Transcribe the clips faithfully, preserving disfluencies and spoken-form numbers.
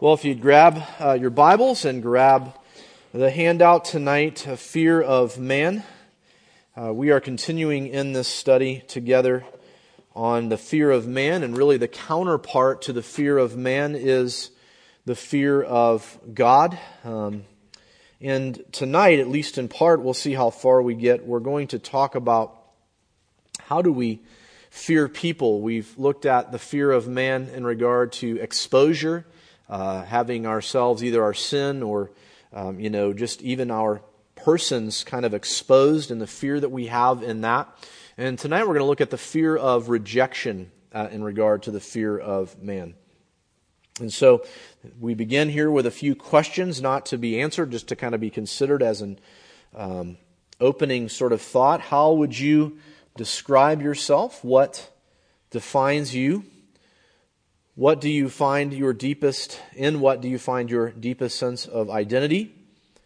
Well, if you'd grab uh, your Bibles and grab the handout tonight, A Fear of Man. Uh, we are continuing in this study together on the fear of man, and really the counterpart to the fear of man is the fear of God. Um, and tonight, at least in part, we'll see how far we get. We're going to talk about how do we fear people. We've looked at the fear of man in regard to exposure, uh, having ourselves, either our sin or, um, you know, just even our persons kind of exposed and the fear that we have in that. And tonight we're going to look at the fear of rejection uh, in regard to the fear of man. And so we begin here with a few questions, not to be answered, just to kind of be considered as an um, opening sort of thought. How would you describe yourself? What defines you? What do you find your deepest, in what do you find your deepest sense of identity?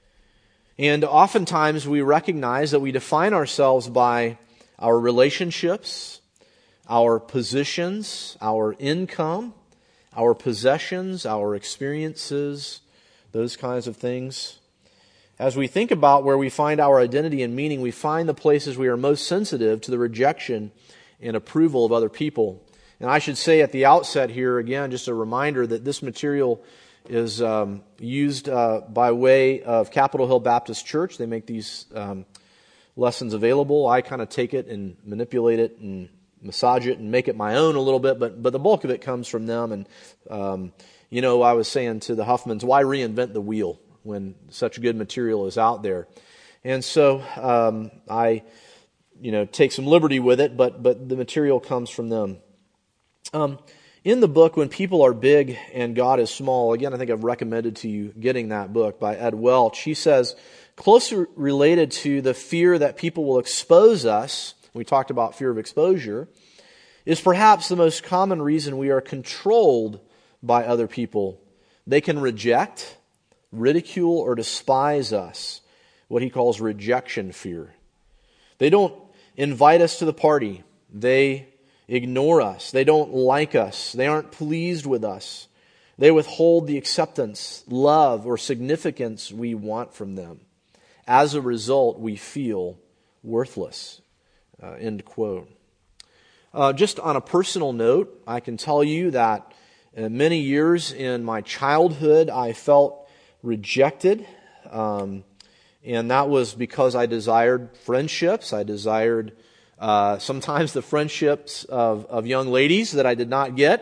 And oftentimes we recognize that we define ourselves by our relationships, our positions, our income, our possessions, our experiences, those kinds of things. As we think about where we find our identity and meaning, we find the places we are most sensitive to the rejection and approval of other people. And I should say at the outset here, again, just a reminder that this material is um, used uh, by way of Capitol Hill Baptist Church. They make these um, lessons available. I kind of take it and manipulate it and massage it and make it my own a little bit, but but the bulk of it comes from them. And, um, you know, I was saying to the Huffmans, why reinvent the wheel when such good material is out there? And so um, I, you know, take some liberty with it, but but the material comes from them. Um, in the book, When People Are Big and God is Small, again, I think I've recommended to you getting that book by Ed Welch. He says, closely related to the fear that people will expose us, we talked about fear of exposure, is perhaps the most common reason we are controlled by other people. They can reject, ridicule, or despise us, what he calls rejection fear. They don't invite us to the party. They ignore us. They don't like us. They aren't pleased with us. They withhold the acceptance, love, or significance we want from them. As a result, we feel worthless. Uh, end quote. Uh, just on a personal note, I can tell you that uh, many years in my childhood, I felt rejected. Um, and that was because I desired friendships. I desired Uh, sometimes the friendships of, of young ladies that I did not get.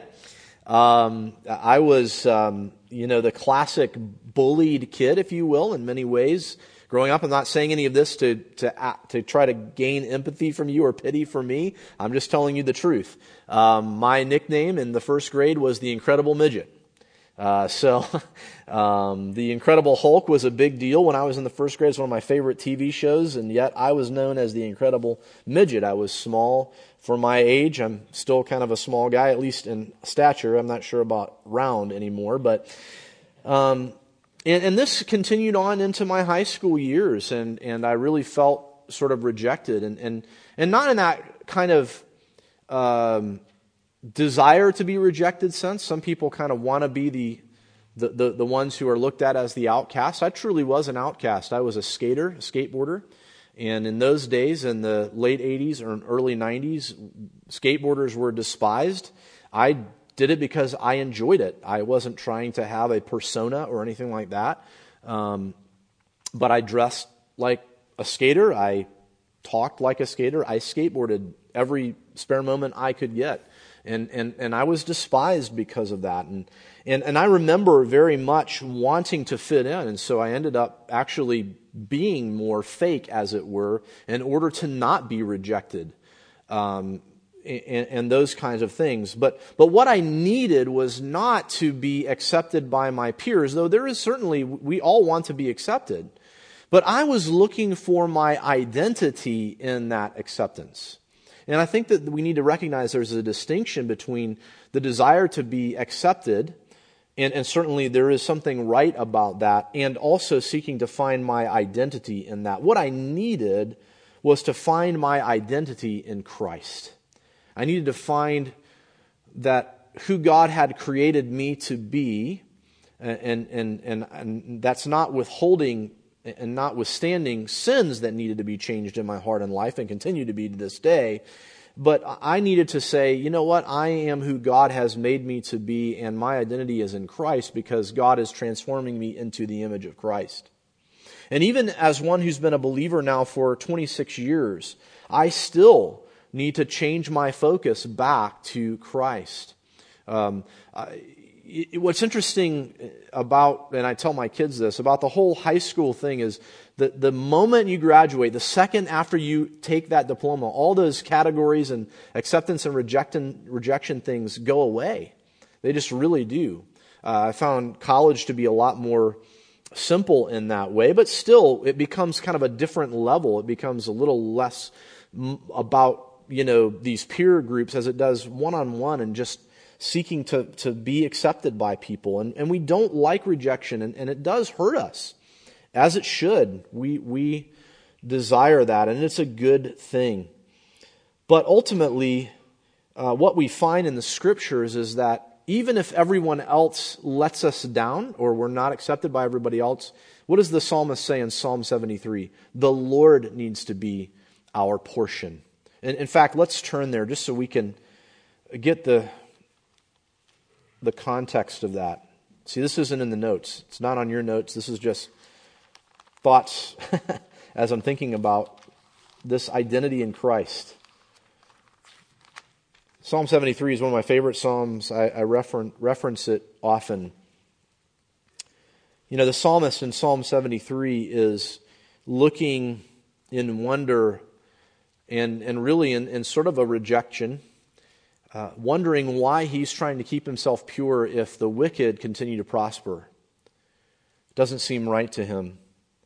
Um, I was, um, you know, the classic bullied kid, if you will, in many ways. Growing up, I'm not saying any of this to to to try to gain empathy from you or pity for me. I'm just telling you the truth. Um, my nickname in the first grade was the Incredible Midget. Uh, so, um, the Incredible Hulk was a big deal when I was in the first grade. It's one of my favorite T V shows, and yet I was known as the Incredible Midget. I was small for my age. I'm still kind of a small guy, at least in stature. I'm not sure about round anymore, but, um, and, and this continued on into my high school years, and, and I really felt sort of rejected, and, and, and not in that kind of, um, desire to be rejected sense. Some people kind of want to be the, the, the, the ones who are looked at as the outcast. I truly was an outcast. I was a skater, a skateboarder. And in those days, in the late eighties or early nineties, skateboarders were despised. I did it because I enjoyed it. I wasn't trying to have a persona or anything like that. Um, but I dressed like a skater. I talked like a skater. I skateboarded every spare moment I could get. And, and, and I was despised because of that. And, and, and I remember very much wanting to fit in. And so I ended up actually being more fake, as it were, in order to not be rejected. Um, and, and those kinds of things. But, but what I needed was not to be accepted by my peers, though there is certainly, we all want to be accepted. But I was looking for my identity in that acceptance. And I think that we need to recognize there's a distinction between the desire to be accepted, and, and certainly there is something right about that, and also seeking to find my identity in that. What I needed was to find my identity in Christ. I needed to find that who God had created me to be And, and, and, and that's not withholding and notwithstanding sins that needed to be changed in my heart and life and continue to be to this day. But I needed to say, you know what, I am who God has made me to be, and my identity is in Christ because God is transforming me into the image of Christ. And even as one who's been a believer now for twenty-six years, I still need to change my focus back to Christ. Um, I, it, what's interesting about, and I tell my kids this, about the whole high school thing is that the moment you graduate, the second after you take that diploma, all those categories and acceptance and rejection, rejection things go away. They just really do. Uh, I found college to be a lot more simple in that way, but still it becomes kind of a different level. It becomes a little less m- about, you know, these peer groups as it does one-on-one and just seeking to, to be accepted by people. And, and we don't like rejection, and, and it does hurt us, as it should. We, we desire that, and it's a good thing. But ultimately, uh, what we find in the Scriptures is that even if everyone else lets us down or we're not accepted by everybody else, what does the psalmist say in Psalm seventy-three? The Lord needs to be our portion. And in fact, let's turn there just so we can get the, the context of that. See, this isn't in the notes. It's not on your notes. This is just thoughts as I'm thinking about this identity in Christ. Psalm seventy-three is one of my favorite psalms. I, I refer, reference it often. You know, the psalmist in Psalm seventy-three is looking in wonder and, and really in, in sort of a rejection, uh, wondering why he's trying to keep himself pure if the wicked continue to prosper. It doesn't seem right to him.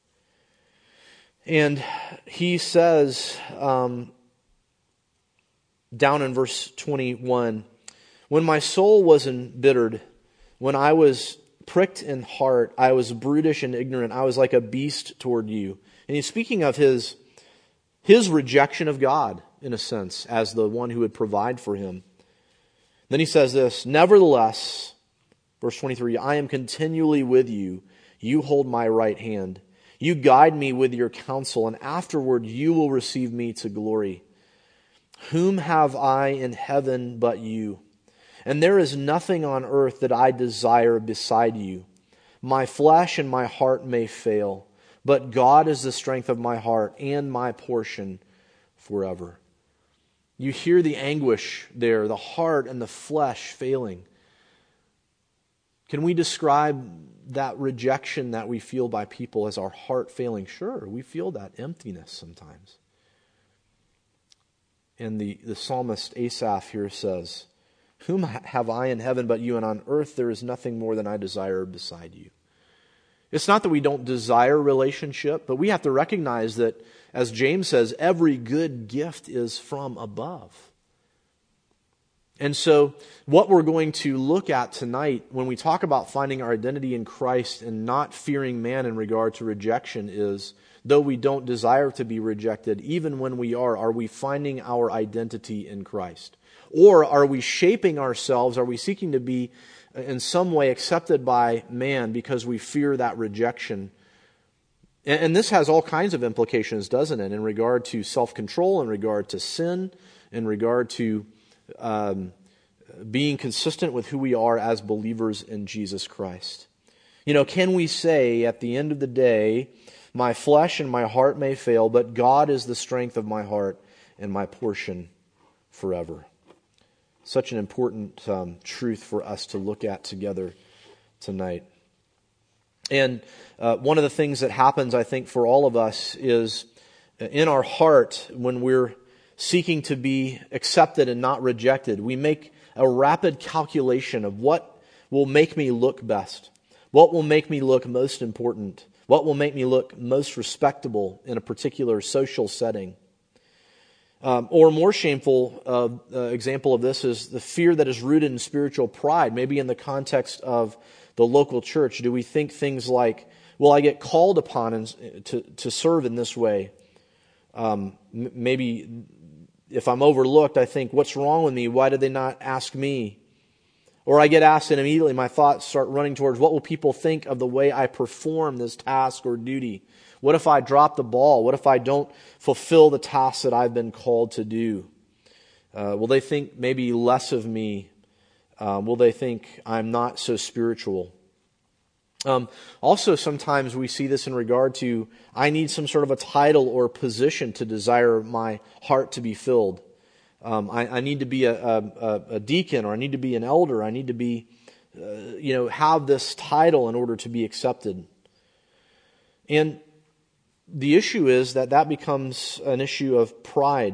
And he says, um, down in verse twenty-one, when my soul was embittered, when I was pricked in heart, I was brutish and ignorant, I was like a beast toward you. And he's speaking of his, his rejection of God, in a sense, as the one who would provide for him. Then he says this, nevertheless, verse twenty-three, I am continually with you. You hold my right hand. You guide me with your counsel, and afterward you will receive me to glory. Whom have I in heaven but you? And there is nothing on earth that I desire beside you. My flesh and my heart may fail, but God is the strength of my heart and my portion forever. You hear the anguish there, the heart and the flesh failing. Can we describe that rejection that we feel by people as our heart failing? Sure, we feel that emptiness sometimes. And the, the psalmist Asaph here says, whom have I in heaven but you, and on earth there is nothing more than I desire beside you. It's not that we don't desire relationship, but we have to recognize that, as James says, every good gift is from above. And so what we're going to look at tonight when we talk about finding our identity in Christ and not fearing man in regard to rejection is, though we don't desire to be rejected, even when we are, are we finding our identity in Christ? Or are we shaping ourselves, are we seeking to be in some way accepted by man because we fear that rejection? And, and this has all kinds of implications, doesn't it, in regard to self-control, in regard to sin, in regard to um, being consistent with who we are as believers in Jesus Christ. You know, can we say at the end of the day, my flesh and my heart may fail, but God is the strength of my heart and my portion forever. Such an important um, truth for us to look at together tonight. And uh, one of the things that happens, I think, for all of us is in our heart when we're seeking to be accepted and not rejected, we make a rapid calculation of what will make me look best, what will make me look most important, what will make me look most respectable in a particular social setting. Um, or a more shameful uh, uh, example of this is the fear that is rooted in spiritual pride. Maybe in the context of the local church, do we think things like, will I get called upon in, to, to serve in this way? Um, m- maybe if I'm overlooked, I think, what's wrong with me? Why did they not ask me? Or I get asked and immediately my thoughts start running towards, what will people think of the way I perform this task or duty? What if I drop the ball? What if I don't fulfill the task that I've been called to do? Uh, will they think maybe less of me? Uh, will they think I'm not so spiritual? Um, also, sometimes we see this in regard to, I need some sort of a title or position to desire my heart to be filled. Um, I, I need to be a, a, a deacon, or I need to be an elder. I need to be, uh, you know, have this title in order to be accepted. And the issue is that that becomes an issue of pride.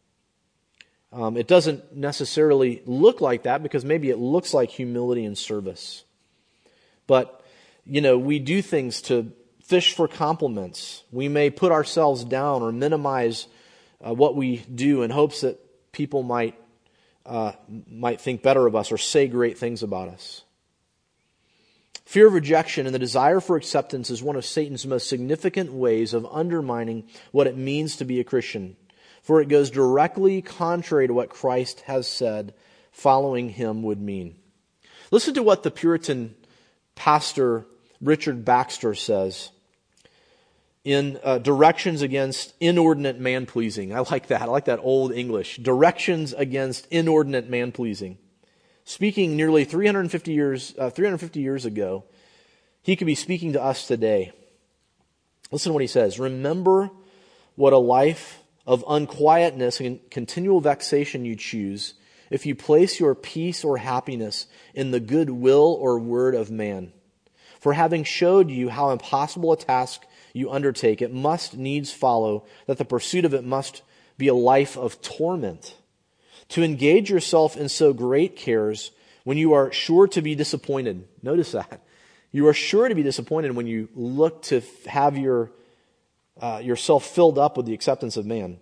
Um, it doesn't necessarily look like that, because maybe it looks like humility and service. But you know, we do things to fish for compliments. We may put ourselves down or minimize uh, what we do in hopes that people might uh, might think better of us or say great things about us. Fear of rejection and the desire for acceptance is one of Satan's most significant ways of undermining what it means to be a Christian, for it goes directly contrary to what Christ has said following him would mean. Listen to what the Puritan pastor Richard Baxter says in uh, Directions Against Inordinate Man-Pleasing. I like that. I like that old English. Directions Against Inordinate Man-Pleasing. Speaking nearly three hundred fifty years, uh, three hundred fifty years ago, he could be speaking to us today. Listen to what he says. Remember what a life of unquietness and continual vexation you choose if you place your peace or happiness in the good will or word of man. For having showed you how impossible a task you undertake, it must needs follow that the pursuit of it must be a life of torment. To engage yourself in so great cares when you are sure to be disappointed. Notice that. You are sure to be disappointed when you look to have your uh, yourself filled up with the acceptance of man.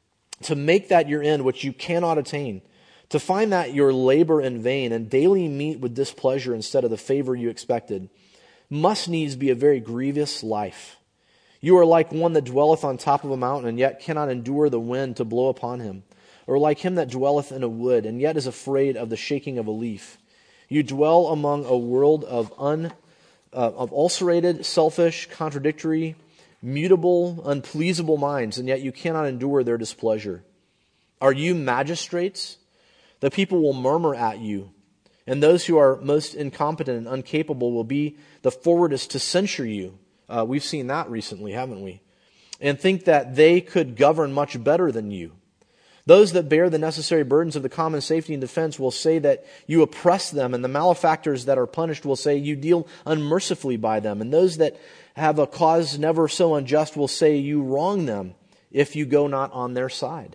To make that your end which you cannot attain. To find that your labor in vain and daily meet with displeasure instead of the favor you expected, must needs be a very grievous life. You are like one that dwelleth on top of a mountain, and yet cannot endure the wind to blow upon him, or like him that dwelleth in a wood, and yet is afraid of the shaking of a leaf. You dwell among a world of un, uh, of ulcerated, selfish, contradictory, mutable, unpleasable minds, and yet you cannot endure their displeasure. Are you magistrates? The people will murmur at you. And those who are most incompetent and incapable will be the forwardest to censure you. Uh, we've seen that recently, haven't we? And think that they could govern much better than you. Those that bear the necessary burdens of the common safety and defense will say that you oppress them, and the malefactors that are punished will say you deal unmercifully by them. And those that have a cause never so unjust will say you wrong them if you go not on their side.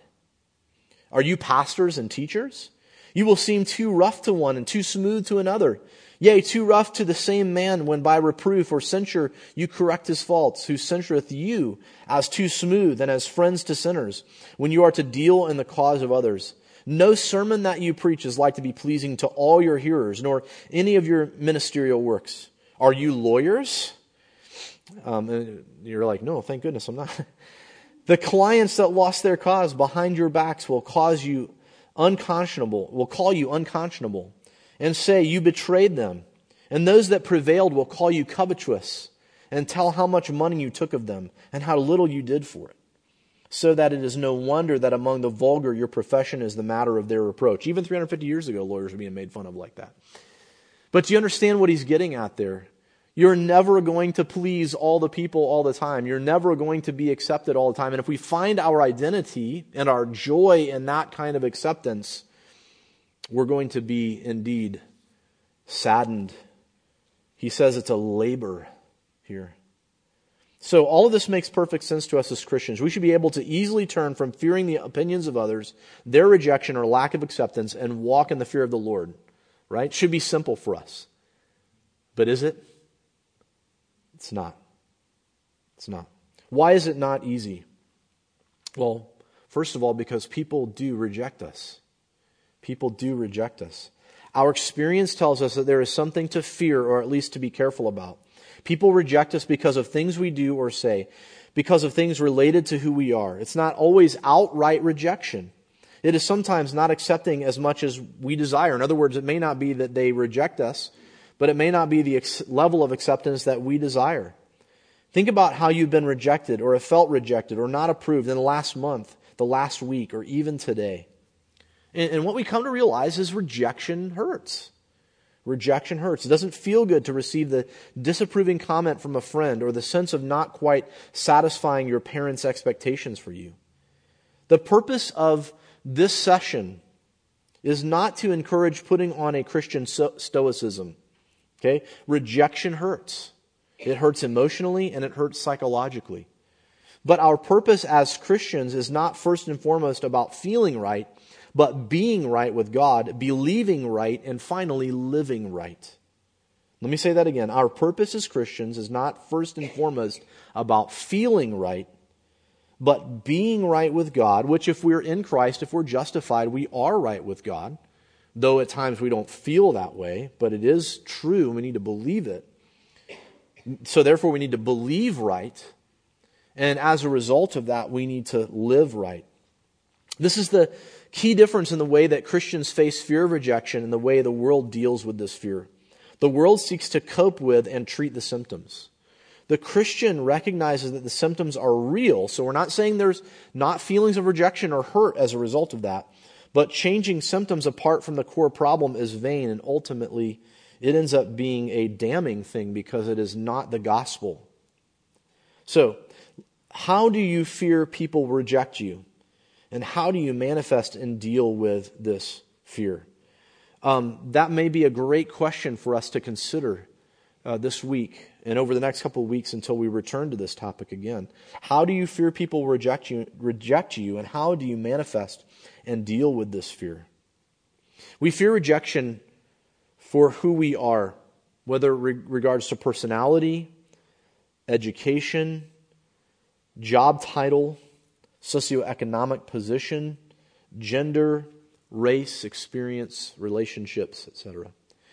Are you pastors and teachers? You will seem too rough to one and too smooth to another. Yea, too rough to the same man when by reproof or censure you correct his faults, who censureth you as too smooth and as friends to sinners, when you are to deal in the cause of others. No sermon that you preach is like to be pleasing to all your hearers, nor any of your ministerial works. Are you lawyers? Um, and you're like, no, thank goodness I'm not. The clients that lost their cause behind your backs will cause you unconscionable, will call you unconscionable, and say you betrayed them. And those that prevailed will call you covetous, and tell how much money you took of them, and how little you did for it. So that it is no wonder that among the vulgar your profession is the matter of their reproach. Even three hundred fifty years ago, lawyers were being made fun of like that. But do you understand what he's getting at there? You're never going to please all the people all the time. You're never going to be accepted all the time. And if we find our identity and our joy in that kind of acceptance, we're going to be indeed saddened. He says it's a labor here. So all of this makes perfect sense to us as Christians. We should be able to easily turn from fearing the opinions of others, their rejection or lack of acceptance, and walk in the fear of the Lord. Right? Should be simple for us. But is it? It's not. It's not. Why is it not easy? Well, first of all, because people do reject us. People do reject us. Our experience tells us that there is something to fear, or at least to be careful about. People reject us because of things we do or say, because of things related to who we are. It's not always outright rejection. It is sometimes not accepting as much as we desire. In other words, it may not be that they reject us, but it may not be the ex- level of acceptance that we desire. Think about how you've been rejected or have felt rejected or not approved in the last month, the last week, or even today. And, and what we come to realize is rejection hurts. Rejection hurts. It doesn't feel good to receive the disapproving comment from a friend or the sense of not quite satisfying your parents' expectations for you. The purpose of this session is not to encourage putting on a Christian sto- stoicism. Okay? Rejection hurts. It hurts emotionally and it hurts psychologically. But our purpose as Christians is not first and foremost about feeling right, but being right with God, believing right, and finally living right. Let me say that again. Our purpose as Christians is not first and foremost about feeling right, but being right with God, which if we're in Christ, if we're justified, we are right with God. Though at times we don't feel that way, but it is true. We need to believe it. So therefore we need to believe right. And as a result of that, we need to live right. This is the key difference in the way that Christians face fear of rejection and the way the world deals with this fear. The world seeks to cope with and treat the symptoms. The Christian recognizes that the symptoms are real, so we're not saying there's not feelings of rejection or hurt as a result of that, but changing symptoms apart from the core problem is vain, and ultimately it ends up being a damning thing because it is not the gospel. So, how do you fear people reject you? And how do you manifest and deal with this fear? Um, that may be a great question for us to consider uh, this week and over the next couple of weeks until we return to this topic again. How do you fear people reject you, reject you, and how do you manifest and deal with this fear? We fear rejection for who we are, whether it re- regards to personality, education, job title, socioeconomic position, gender, race, experience, relationships, et cetera.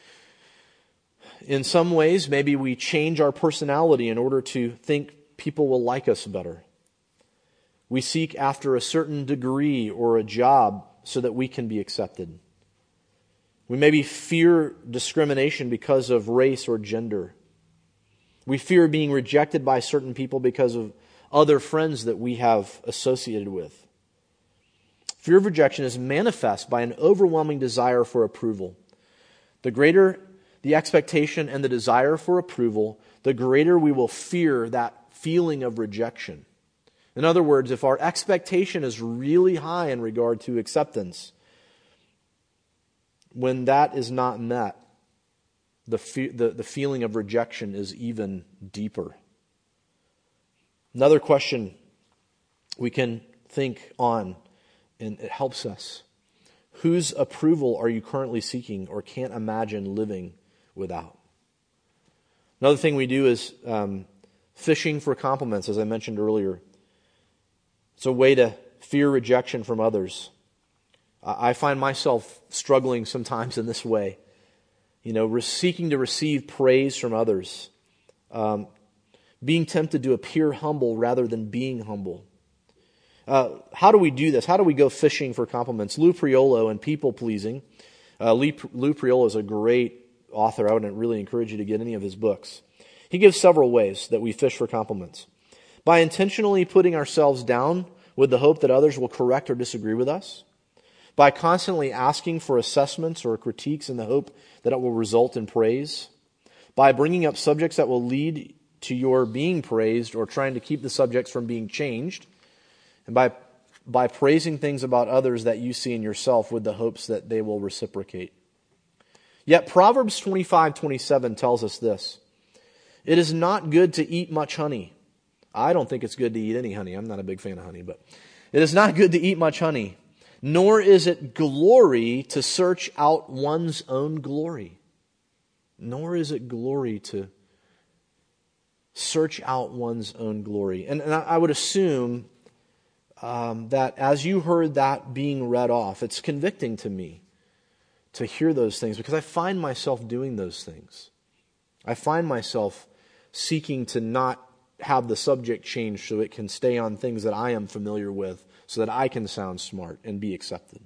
In some ways, maybe we change our personality in order to think people will like us better. We seek after a certain degree or a job so that we can be accepted. We maybe fear discrimination because of race or gender. We fear being rejected by certain people because of other friends that we have associated with. Fear of rejection is manifest by an overwhelming desire for approval. The greater the expectation and the desire for approval, the greater we will fear that feeling of rejection. In other words, if our expectation is really high in regard to acceptance, when that is not met, the, fe- the, the feeling of rejection is even deeper. Another question we can think on, and it helps us. Whose approval are you currently seeking or can't imagine living without? Another thing we do is um, fishing for compliments, as I mentioned earlier. It's a way to fear rejection from others. I find myself struggling sometimes in this way. You know, seeking to receive praise from others. Um, being tempted to appear humble rather than being humble. Uh, how do we do this? How do we go fishing for compliments? Lou Priolo and People Pleasing. Uh, Lou Priolo is a great author. I would really encourage you to get any of his books. He gives several ways that we fish for compliments. By intentionally putting ourselves down with the hope that others will correct or disagree with us. By constantly asking for assessments or critiques in the hope that it will result in praise. By bringing up subjects that will lead to your being praised or trying to keep the subjects from being changed. And by by praising things about others that you see in yourself with the hopes that they will reciprocate. Yet Proverbs twenty-five twenty-seven tells us this. It is not good to eat much honey. I don't think it's good to eat any honey. I'm not a big fan of honey, but it is not good to eat much honey, nor is it glory to search out one's own glory. Nor is it glory to search out one's own glory. And, and I would assume um, that as you heard that being read off, it's convicting to me to hear those things because I find myself doing those things. I find myself seeking to not have the subject changed so it can stay on things that I am familiar with, so that I can sound smart and be accepted.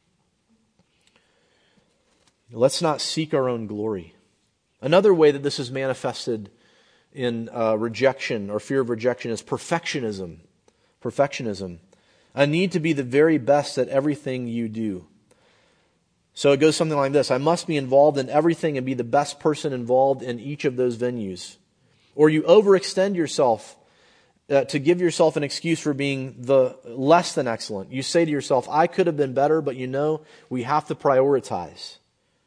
Let's not seek our own glory. Another way that this is manifested in uh, rejection or fear of rejection is perfectionism. Perfectionism. A need to be the very best at everything you do. So it goes something like this. I must be involved in everything and be the best person involved in each of those venues. Or you overextend yourself uh, to give yourself an excuse for being the less than excellent. You say to yourself, I could have been better, but you know we have to prioritize.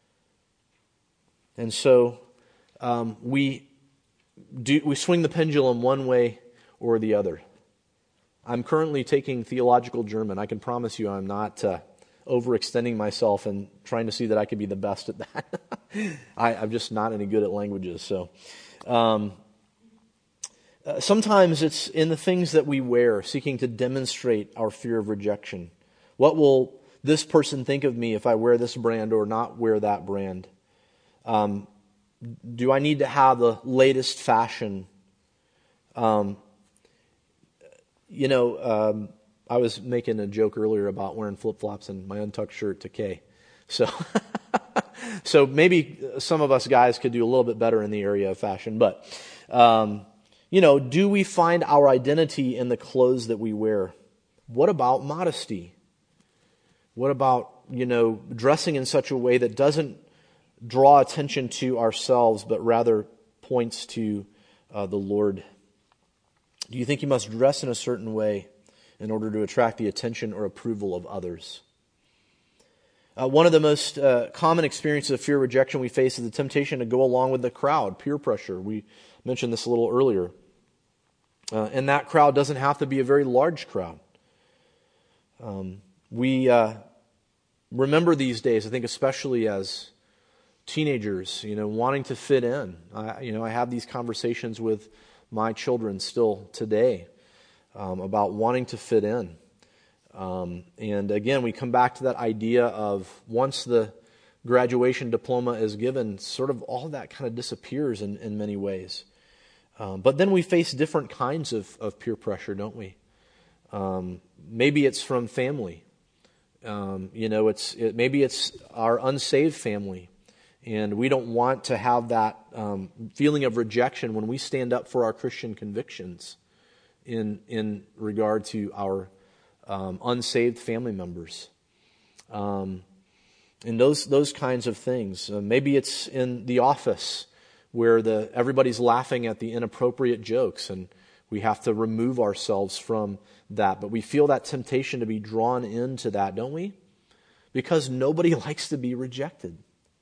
And so um, we do we swing the pendulum one way or the other. I'm currently taking theological German. I can promise you I'm not uh, overextending myself and trying to see that I could be the best at that. I, I'm just not any good at languages. So um, uh, sometimes it's in the things that we wear, seeking to demonstrate our fear of rejection. What will this person think of me if I wear this brand or not wear that brand? Um, do I need to have the latest fashion? Um, you know, um, I was making a joke earlier about wearing flip-flops and my untucked shirt to Kay. So, so maybe some of us guys could do a little bit better in the area of fashion. But, um, you know, do we find our identity in the clothes that we wear? What about modesty? What about, you know, dressing in such a way that doesn't draw attention to ourselves, but rather points to uh, the Lord? Do you think you must dress in a certain way in order to attract the attention or approval of others? Uh, one of the most uh, common experiences of fear of rejection we face is the temptation to go along with the crowd, peer pressure. We mentioned this a little earlier. Uh, and that crowd doesn't have to be a very large crowd. Um, we uh, remember these days, I think especially as teenagers, you know, wanting to fit in. I, you know, I have these conversations with my children still today um, about wanting to fit in. Um, and again, we come back to that idea of once the graduation diploma is given, sort of all that kind of disappears in, in many ways. Um, but then we face different kinds of, of peer pressure, don't we? Um, maybe it's from family. Um, you know, it's it, maybe it's our unsaved family. And we don't want to have that um, feeling of rejection when we stand up for our Christian convictions in in regard to our um, unsaved family members. Um, and those those kinds of things. Uh, maybe it's in the office where the everybody's laughing at the inappropriate jokes and we have to remove ourselves from that. But we feel that temptation to be drawn into that, don't we? Because nobody likes to be rejected.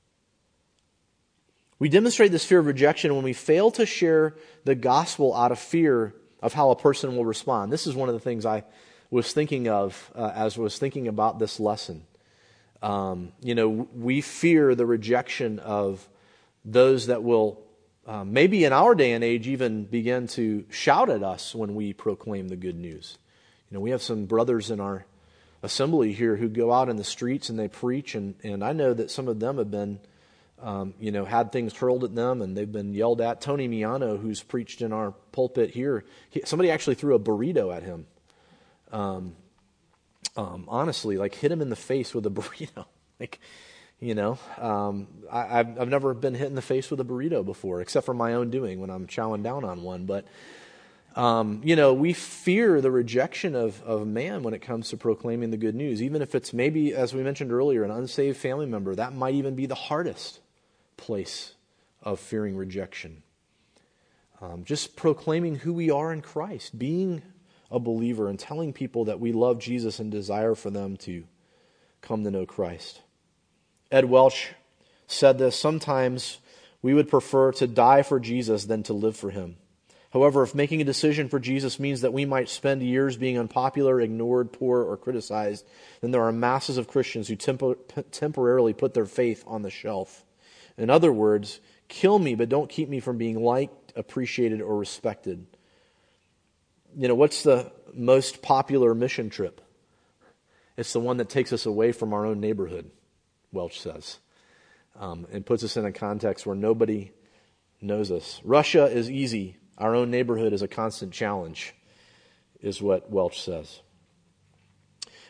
We demonstrate this fear of rejection when we fail to share the gospel out of fear of how a person will respond. This is one of the things I was thinking of uh, as I was thinking about this lesson. Um, you know, we fear the rejection of those that will uh, maybe in our day and age even begin to shout at us when we proclaim the good news. You know, we have some brothers in our assembly here who go out in the streets and they preach, and, and I know that some of them have been Um, you know, had things hurled at them and they've been yelled at. Tony Miano, who's preached in our pulpit here, he, somebody actually threw a burrito at him. Um, um, honestly, like hit him in the face with a burrito. Like, you know, um, I, I've, I've never been hit in the face with a burrito before, except for my own doing when I'm chowing down on one. But, um, you know, we fear the rejection of, of man when it comes to proclaiming the good news. Even if it's maybe, as we mentioned earlier, an unsaved family member, that might even be the hardest place of fearing rejection. Um, just proclaiming who we are in Christ, being a believer and telling people that we love Jesus and desire for them to come to know Christ. Ed Welch said this, sometimes we would prefer to die for Jesus than to live for him. However, if making a decision for Jesus means that we might spend years being unpopular, ignored, poor, or criticized, then there are masses of Christians who tempo- temporarily put their faith on the shelf. In other words, kill me, but don't keep me from being liked, appreciated, or respected. You know, what's the most popular mission trip? It's the one that takes us away from our own neighborhood, Welch says, um, and puts us in a context where nobody knows us. Russia is easy. Our own neighborhood is a constant challenge, is what Welch says.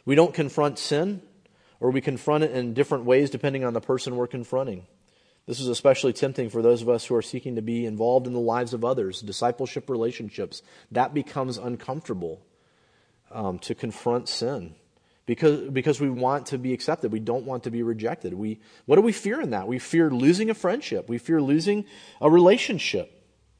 We don't confront sin, or we confront it in different ways depending on the person we're confronting. This is especially tempting for those of us who are seeking to be involved in the lives of others, discipleship relationships. That becomes uncomfortable um, to confront sin because, because we want to be accepted. We don't want to be rejected. We, what do we fear in that? We fear losing a friendship. We fear losing a relationship.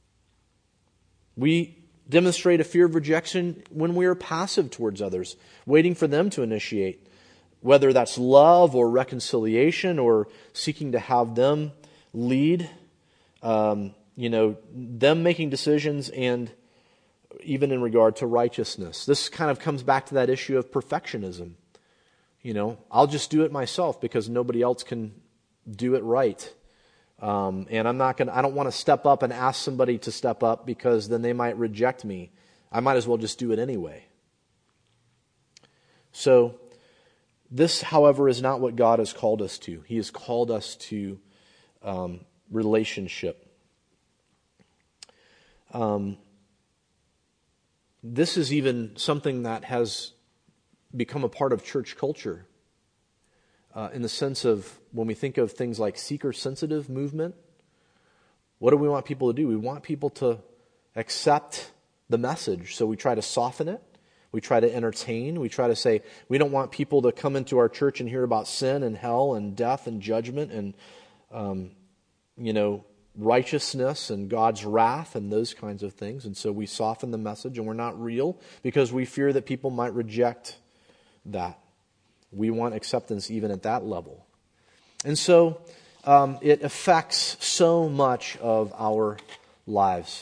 We demonstrate a fear of rejection when we are passive towards others, waiting for them to initiate, whether that's love or reconciliation or seeking to have them lead, um, you know, them making decisions, and even in regard to righteousness. This kind of comes back to that issue of perfectionism. You know, I'll just do it myself because nobody else can do it right. Um, and I'm not going to, I don't want to step up and ask somebody to step up because then they might reject me. I might as well just do it anyway. So, this, however, is not what God has called us to. He has called us to um, relationship. Um, this is even something that has become a part of church culture uh, in the sense of when we think of things like seeker-sensitive movement, what do we want people to do? We want people to accept the message, so we try to soften it. We try to entertain. We try to say, we don't want people to come into our church and hear about sin and hell and death and judgment and, um, you know, righteousness and God's wrath and those kinds of things. And so we soften the message, and we're not real because we fear that people might reject that. We want acceptance even at that level. And so um, it affects so much of our lives.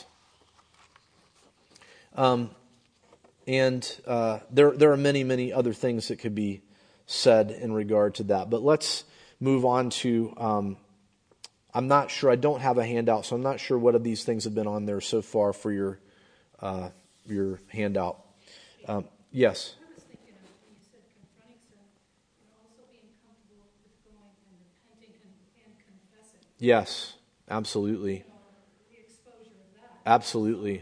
Um And uh, there there are many, many other things that could be said in regard to that. But let's move on to, um, I'm not sure, I don't have a handout, so I'm not sure what of these things have been on there so far for your uh, your handout. Um, yes? I was thinking of when you said confronting sin, you know, also being comfortable with going and repenting and, and confessing. Yes, absolutely. You know, the exposure of that. Absolutely.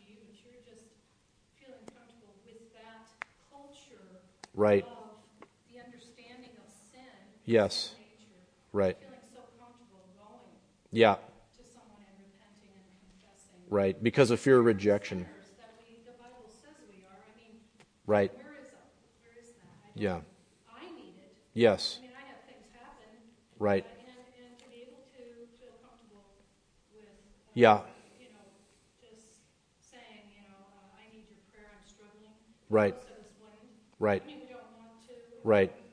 Right. Of the understanding of sin. Yes. Nature, right. Feeling so comfortable going Yeah. to someone and repenting and confessing. Right. Because of fear of rejection. That we, the Bible says we are. I mean, right. Where is, a, where is that? I yeah. I need it. Yes. I mean, I have things happen. Right. Uh, and, and to be able to feel comfortable with. Uh, yeah. You know, just saying, you know, uh, I need your prayer. I'm struggling. Right. Right. I mean, we don't want to. Right. You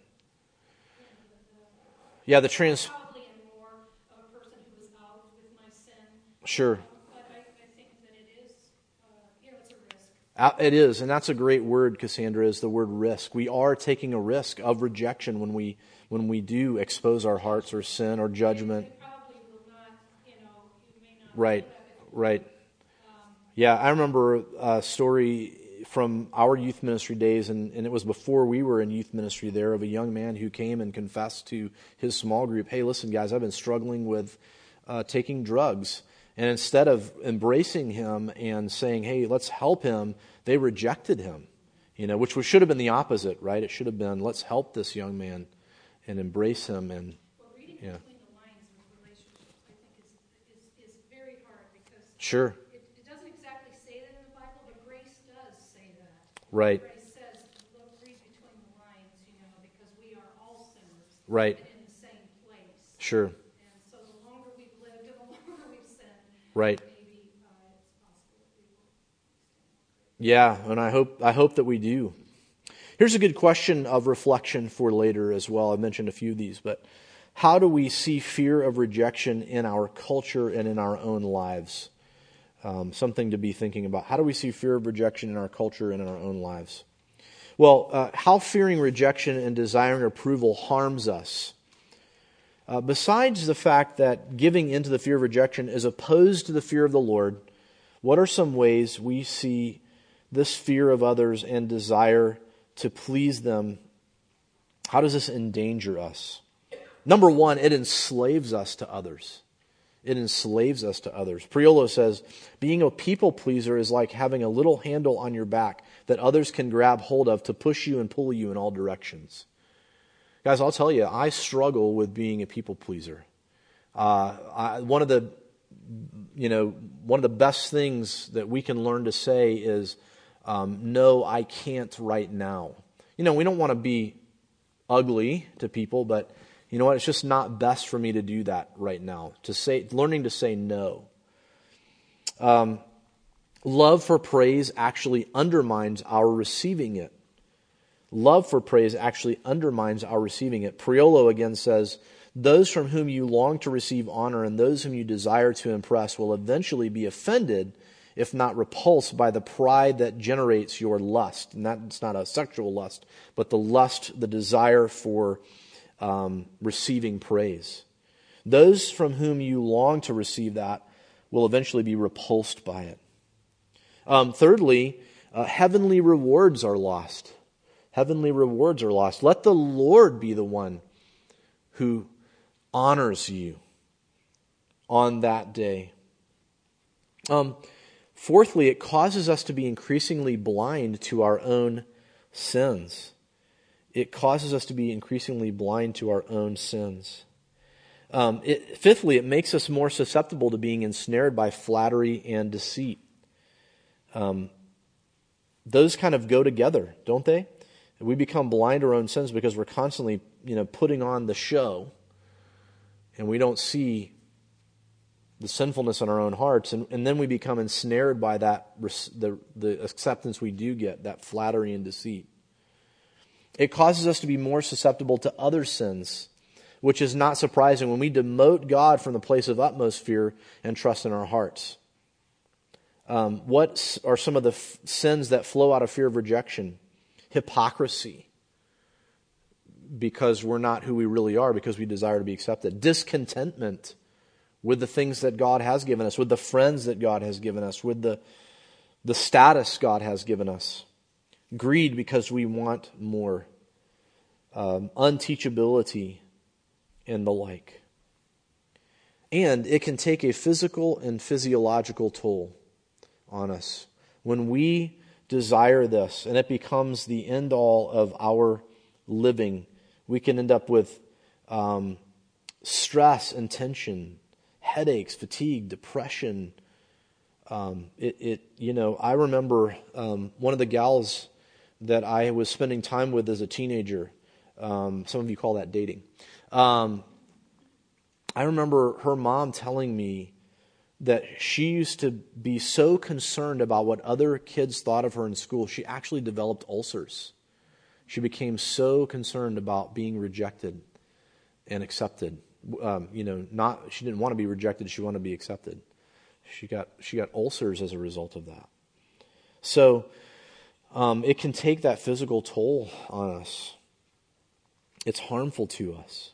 know, the, the, yeah, the trans... Probably am more of a person who is out with my sin. Sure. Um, but I, I think that it is, uh, you know, it's a risk. It is, and that's a great word, Cassandra, is the word risk. We are taking a risk of rejection when we when we do expose our hearts or sin or judgment. It probably will not, you know, you may not. Right. Right. Yeah, I remember a story from our youth ministry days, and, and it was before we were in youth ministry there, of a young man who came and confessed to his small group, hey, listen, guys, I've been struggling with uh, taking drugs. And instead of embracing him and saying, hey, let's help him, they rejected him, you know, which should have been the opposite, right? It should have been, let's help this young man and embrace him. And well, reading yeah. between the lines with relationships, I think, is, is, is very hard because sure. it, it doesn't exactly say that in the Bible, but grace does say that. Right. Grace says, look, read between the lines, you know, because we are all sinners. Right. And in the same place. Sure. And so the longer we've lived and the longer we've sinned, right. maybe uh, it's possible that we will extend. Yeah, and I hope I hope that we do. Here's a good question of reflection for later as well. I mentioned a few of these, but how do we see fear of rejection in our culture and in our own lives? Um, something to be thinking about. How do we see fear of rejection in our culture and in our own lives? Well, uh, how fearing rejection and desiring approval harms us. Uh, besides the fact that giving into the fear of rejection is opposed to the fear of the Lord, what are some ways we see this fear of others and desire to please them? How does this endanger us? Number one, it enslaves us to others. It enslaves us to others. Priolo says, being a people pleaser is like having a little handle on your back that others can grab hold of to push you and pull you in all directions. Guys, I'll tell you, I struggle with being a people pleaser. Uh, I, one of the, you know, one of the best things that we can learn to say is, um, no, I can't right now. You know, we don't want to be ugly to people, but you know what? It's just not best for me to do that right now. To say, learning to say no. Um, love for praise actually undermines our receiving it. Love for praise actually undermines our receiving it. Priolo again says, those from whom you long to receive honor and those whom you desire to impress will eventually be offended, if not repulsed, by the pride that generates your lust. And that's not a sexual lust, but the lust, the desire for um, receiving praise. Those from whom you long to receive that will eventually be repulsed by it. Um, thirdly, uh, heavenly rewards are lost. Heavenly rewards are lost. Let the Lord be the one who honors you on that day. Um, fourthly, it causes us to be increasingly blind to our own sins. It causes us to be increasingly blind to our own sins. Um, it, fifthly, it makes us more susceptible to being ensnared by flattery and deceit. Um, those kind of go together, don't they? We become blind to our own sins because we're constantly, you know, putting on the show, and we don't see the sinfulness in our own hearts, and, and then we become ensnared by that the the acceptance we do get, that flattery and deceit. It causes us to be more susceptible to other sins, which is not surprising when we demote God from the place of utmost fear and trust in our hearts. Um, what are some of the f- sins that flow out of fear of rejection? Hypocrisy, because we're not who we really are, because we desire to be accepted. Discontentment with the things that God has given us, with the friends that God has given us, with the, the status God has given us. Greed, because we want more. Um, unteachability, and the like. And it can take a physical and physiological toll on us when we desire this, and it becomes the end all of our living. We can end up with um, stress and tension, headaches, fatigue, depression. Um, it, it, you know, I remember um, one of the gals that I was spending time with as a teenager. Um, some of you call that dating. Um, I remember her mom telling me that she used to be so concerned about what other kids thought of her in school, she actually developed ulcers. She became so concerned about being rejected and accepted. Um, you know, not she didn't want to be rejected; she wanted to be accepted. She got she got ulcers as a result of that. So um, it can take that physical toll on us. It's harmful to us.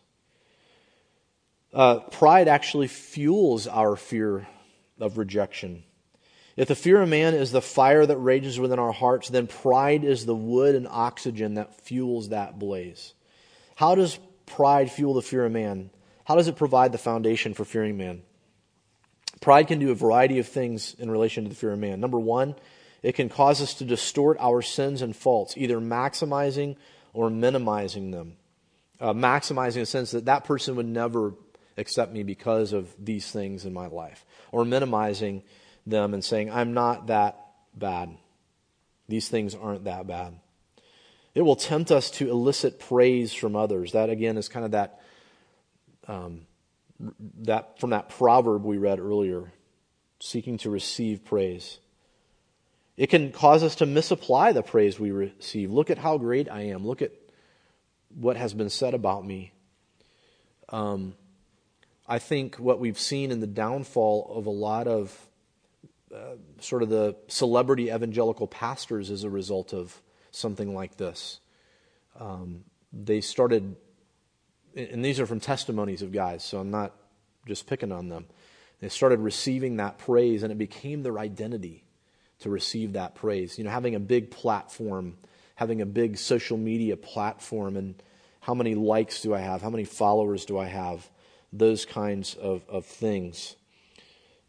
Uh, pride actually fuels our fear of rejection. If the fear of man is the fire that rages within our hearts, then pride is the wood and oxygen that fuels that blaze. How does pride fuel the fear of man? How does it provide the foundation for fearing man? Pride can do a variety of things in relation to the fear of man. Number one, it can cause us to distort our sins and faults, either maximizing or minimizing them. Uh, maximizing in the sense that that person would never accept me because of these things in my life. Or minimizing them and saying, I'm not that bad. These things aren't that bad. It will tempt us to elicit praise from others. That again is kind of that, um, that from that proverb we read earlier, seeking to receive praise. It can cause us to misapply the praise we receive. Look at how great I am. Look at what has been said about me. Um, I think what we've seen in the downfall of a lot of uh, sort of the celebrity evangelical pastors as a result of something like this. Um, they started, and these are from testimonies of guys, so I'm not just picking on them. They started receiving that praise, and it became their identity to receive that praise. You know, having a big platform, having a big social media platform, and how many likes do I have? How many followers do I have? Those kinds of, of things.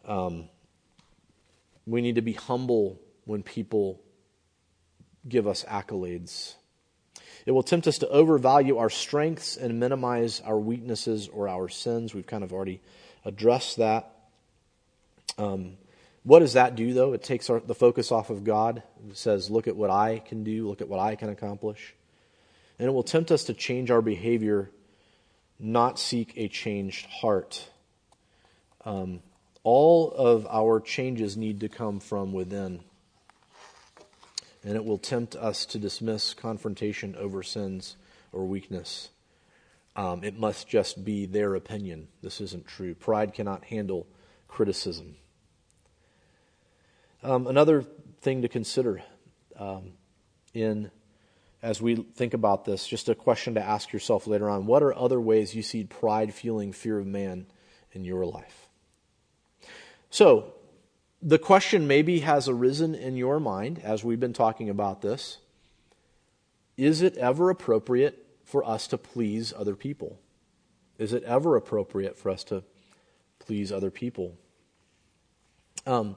Um, we need to be humble when people give us accolades. It will tempt us to overvalue our strengths and minimize our weaknesses or our sins. We've kind of already addressed that. Um, what does that do, though? It takes our, the focus off of God. It says, look at what I can do, look at what I can accomplish. And it will tempt us to change our behavior, not seek a changed heart. Um, all of our changes need to come from within. And it will tempt us to dismiss confrontation over sins or weakness. Um, it must just be their opinion. This isn't true. Pride cannot handle criticism. Um, another thing to consider um, in as we think about this, just a question to ask yourself later on: what are other ways you see pride fueling fear of man in your life? So, the question maybe has arisen in your mind as we've been talking about this: is it ever appropriate for us to please other people? Is it ever appropriate for us to please other people? Um,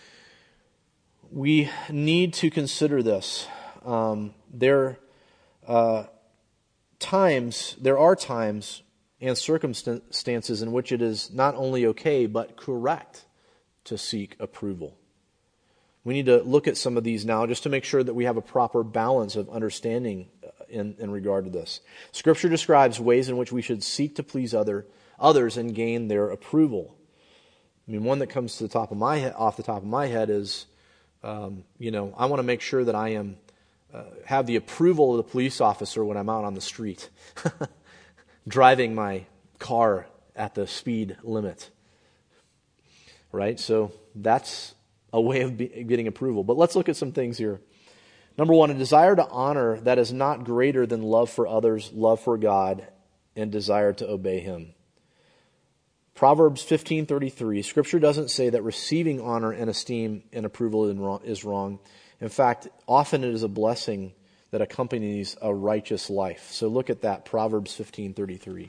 we need to consider this. Um, there, uh, times, there are times and circumstances in which it is not only okay but correct to seek approval. We need to look at some of these now just to make sure that we have a proper balance of understanding in, in regard to this. Scripture describes ways in which we should seek to please other others and gain their approval. I mean, one that comes to the top of my head, off the top of my head is, um, you know, I want to make sure that I am uh, have the approval of the police officer when I'm out on the street, driving my car at the speed limit. Right? So that's a way of be- getting approval. But let's look at some things here. Number one, a desire to honor that is not greater than love for others, love for God, and desire to obey Him. Proverbs fifteen thirty-three, Scripture doesn't say that receiving honor and esteem and approval is wrong. In fact, often it is a blessing that accompanies a righteous life. So look at that, Proverbs fifteen thirty-three.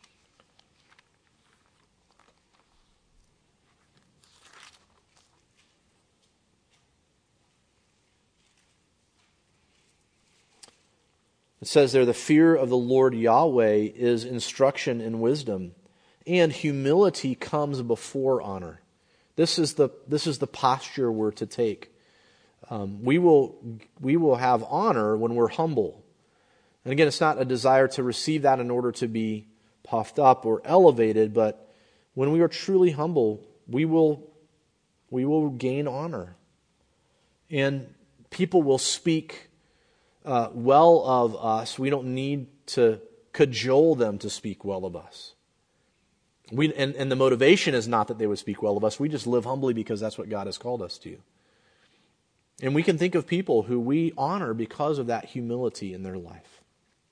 It says there, the fear of the Lord Yahweh is instruction in wisdom, and humility comes before honor. This is the this is the posture we're to take. Um, we will we will have honor when we're humble. And again, it's not a desire to receive that in order to be puffed up or elevated, but when we are truly humble, we will we will gain honor. And people will speak Uh, well of us. We don't need to cajole them to speak well of us. We and, and the motivation is not that they would speak well of us. We just live humbly because that's what God has called us to. And we can think of people who we honor because of that humility in their life.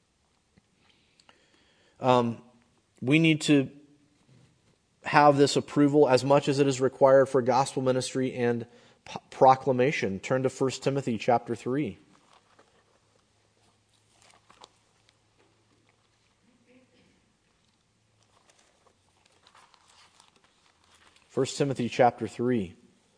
Um, we need to have this approval as much as it is required for gospel ministry and p- proclamation. Turn to First Timothy chapter three. First Timothy chapter three.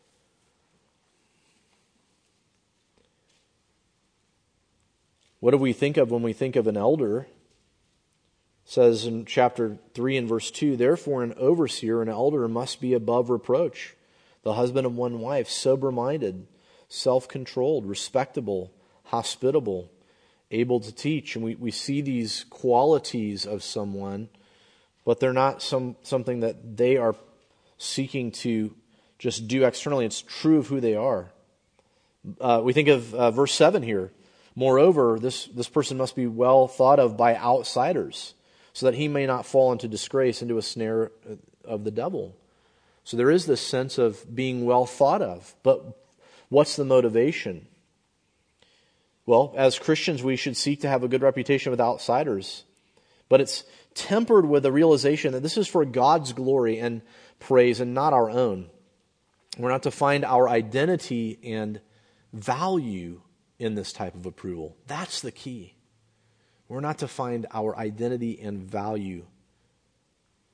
What do we think of when we think of an elder? It says in chapter three and verse two, therefore an overseer, an elder, must be above reproach, the husband of one wife, sober-minded, self-controlled, respectable, hospitable, able to teach. And we, we see these qualities of someone, but they're not some something that they are seeking to just do externally. It's true of who they are. Uh, we think of uh, verse seven here. Moreover, this, this person must be well thought of by outsiders, so that he may not fall into disgrace, into a snare of the devil. So there is this sense of being well thought of. But what's the motivation? Well, as Christians, we should seek to have a good reputation with outsiders. But it's tempered with the realization that this is for God's glory and praise and not our own. We're not to find our identity and value in this type of approval. That's the key. We're not to find our identity and value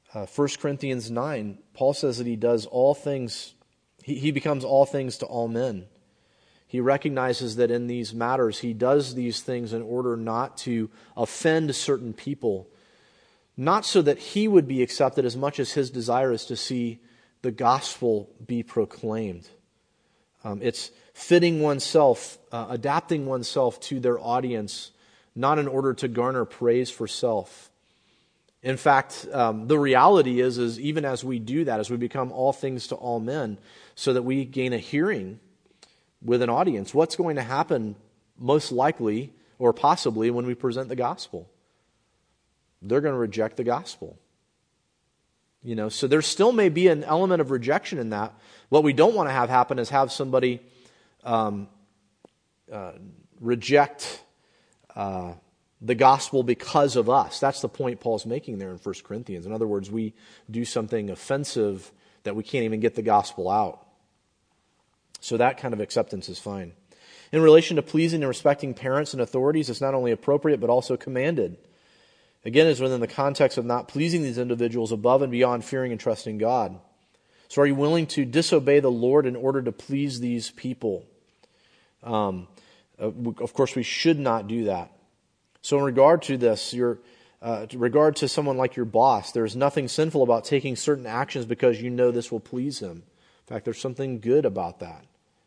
Uh, First Corinthians nine, Paul says that he does all things, he, he becomes all things to all men. He recognizes that in these matters, he does these things in order not to offend certain people, not so that he would be accepted as much as his desire is to see the gospel be proclaimed. Um, it's fitting oneself, uh, adapting oneself to their audience, not in order to garner praise for self. In fact, um, the reality is, is even as we do that, as we become all things to all men, so that we gain a hearing with an audience, what's going to happen most likely or possibly when we present the gospel? They're going to reject the gospel. You know, so there still may be an element of rejection in that. What we don't want to have happen is have somebody um, uh, reject uh, the gospel because of us. That's the point Paul's making there in First Corinthians. In other words, we do something offensive that we can't even get the gospel out. So that kind of acceptance is fine. In relation to pleasing and respecting parents and authorities, it's not only appropriate but also commanded. Again, it's within the context of not pleasing these individuals above and beyond fearing and trusting God. So are you willing to disobey the Lord in order to please these people? Um, of course, we should not do that. So in regard to this, your, uh, in regard to someone like your boss, there's nothing sinful about taking certain actions because you know this will please him. In fact, there's something good about that.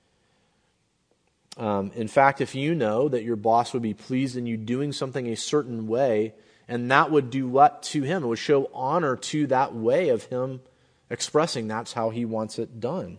Um, in fact, if you know that your boss would be pleased in you doing something a certain way, and that would do what to him? It would show honor to that way of him expressing that's how he wants it done.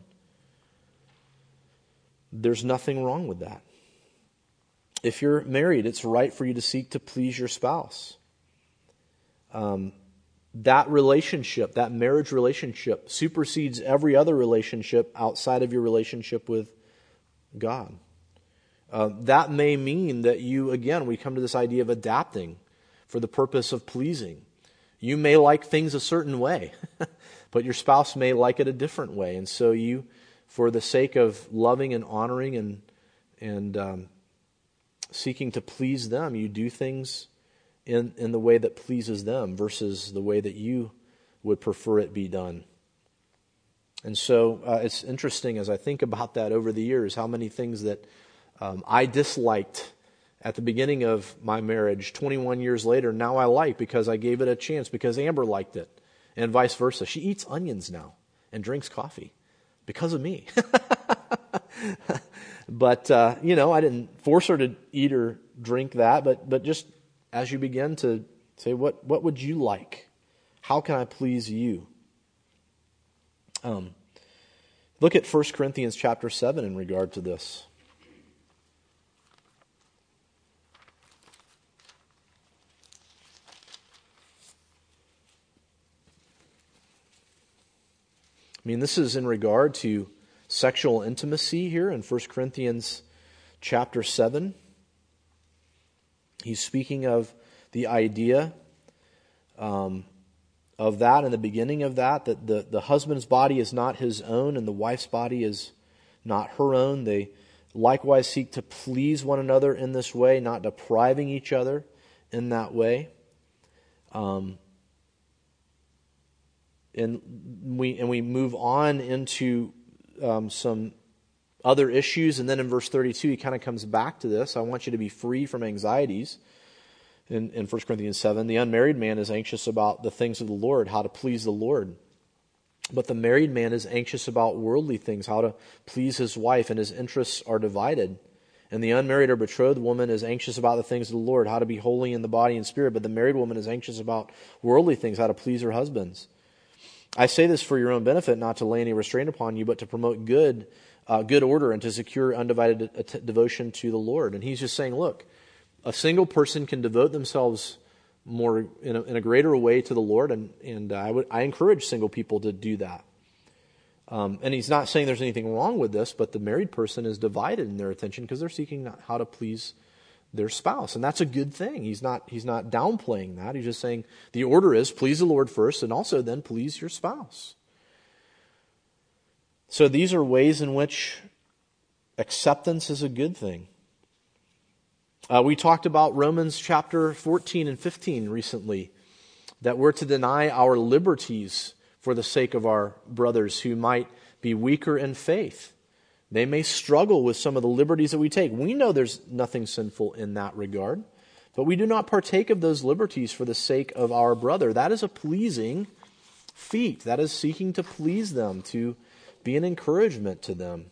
There's nothing wrong with that. If you're married, it's right for you to seek to please your spouse. Um, that relationship, that marriage relationship, supersedes every other relationship outside of your relationship with God. Uh, that may mean that you, again, we come to this idea of adapting for the purpose of pleasing. You may like things a certain way, but your spouse may like it a different way. And so you, for the sake of loving and honoring and and um, seeking to please them, you do things in, in the way that pleases them versus the way that you would prefer it be done. And so uh, it's interesting as I think about that over the years, how many things that um, I disliked at the beginning of my marriage, twenty-one years later, now I like because I gave it a chance, because Amber liked it, and vice versa. She eats onions now and drinks coffee because of me. But, uh, you know, I didn't force her to eat or drink that, but but just as you begin to say, what, what would you like? How can I please you? Um, look at First Corinthians chapter seven in regard to this. I mean, this is in regard to sexual intimacy here in First Corinthians chapter seven. He's speaking of the idea um, of that in the beginning of that, that the, the husband's body is not his own and the wife's body is not her own. They likewise seek to please one another in this way, not depriving each other in that way. Um And we and we move on into um, some other issues, and then in verse thirty-two, he kind of comes back to this. I want you to be free from anxieties. In, in First Corinthians seven, the unmarried man is anxious about the things of the Lord, how to please the Lord. But the married man is anxious about worldly things, how to please his wife, and his interests are divided. And the unmarried or betrothed woman is anxious about the things of the Lord, how to be holy in the body and spirit. But the married woman is anxious about worldly things, how to please her husbands. I say this for your own benefit, not to lay any restraint upon you, but to promote good, uh, good order and to secure undivided de- devotion to the Lord. And he's just saying, look, a single person can devote themselves more in a, in a greater way to the Lord, and and I would I encourage single people to do that. Um, and he's not saying there's anything wrong with this, but the married person is divided in their attention because they're seeking how to please their spouse, and that's a good thing. He's not he's not downplaying that. He's just saying the order is please the Lord first, and also then please your spouse. So these are ways in which acceptance is a good thing. Uh, we talked about Romans chapter fourteen and fifteen recently. that we're to deny our liberties for the sake of our brothers who might be weaker in faith. They may struggle with some of the liberties that we take. We know there's nothing sinful in that regard, but we do not partake of those liberties for the sake of our brother. That is a pleasing feat. That is seeking to please them, to be an encouragement to them.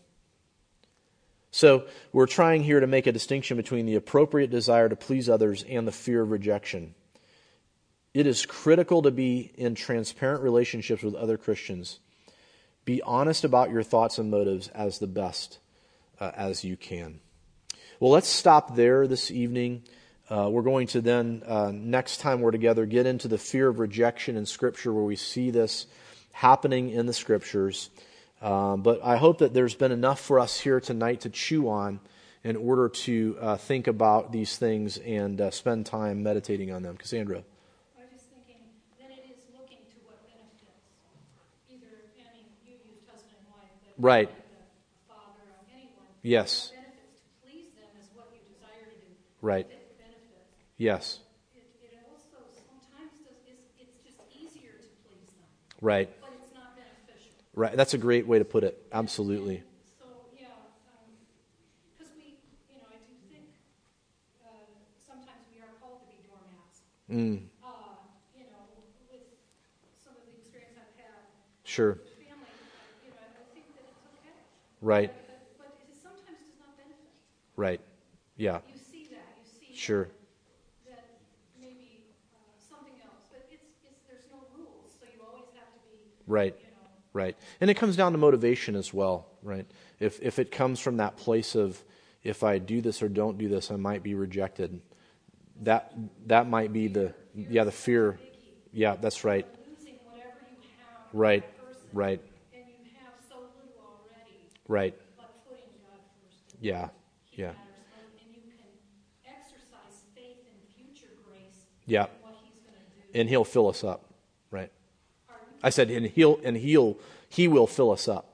So we're trying here to make a distinction between the appropriate desire to please others and the fear of rejection. It is critical to be in transparent relationships with other Christians. Be honest about your thoughts and motives as the best uh, as you can. Well, let's stop there this evening. Uh, we're going to then, uh, next time we're together, get into the fear of rejection in Scripture, where we see this happening in the Scriptures. Um, but I hope that there's been enough for us here tonight to chew on in order to uh, think about these things and uh, spend time meditating on them. Cassandra. I was just thinking, then it is looking to what benefits. Either, I mean, you used husband and wife, but Right. a father or anyone. Yes. What benefits to please them is what you desire to do. Right. It benefits. Yes. It, it also sometimes does, it's, it's just easier to please them, Right. but it's not beneficial. Right. That's a great way to put it. Absolutely. So, yeah, because we, you know, I do think uh, sometimes we are called to be doormats. Mm, Uh, you know, with some of the experience I've had sure. with family, you know, I think that it's okay. Right. But, but it sometimes does not benefit. Right. Yeah. You see that. You see Sure. that maybe uh, something else. But it's, it's there's no rules, so you always have to be, Right. you know, Right. And it comes down to motivation as well, right? If if it comes from that place of, if I do this or don't do this, I might be rejected. That that might be the, yeah, the fear. Yeah, that's right. losing whatever you have from Right. that person, Right. and you have so little already, Right. but putting God first. Yeah. He Yeah. matters most, and you can exercise faith in future grace Yeah. in what He's going to do. And he'll fill us up, right? Pardon? I said, and he'll and he'll he will fill us up.